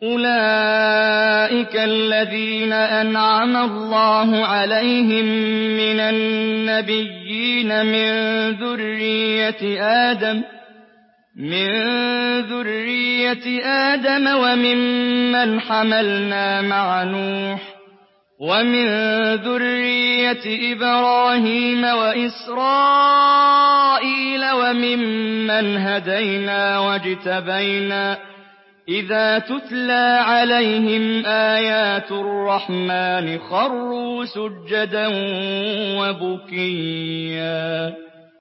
أُولَٰئِكَ الَّذِينَ أَنْعَمَ اللَّهُ عَلَيْهِم مِّنَ النَّبِيِّينَ مِن ذُرِّيَّةِ آدَمَ وَمِمَّنْ حَمَلْنَا مَعَ نُوحٍ وَمِن ذُرِّيَّةِ إِبْرَاهِيمَ وَإِسْرَائِيلَ وَمِمَّنْ هَدَيْنَا وَاجْتَبَيْنَا ۚ إِذَا تُتْلَىٰ عَلَيْهِمْ آيَاتُ الرَّحْمَٰنِ خَرُّوا سُجَّدًا وَبُكِيًّا ۩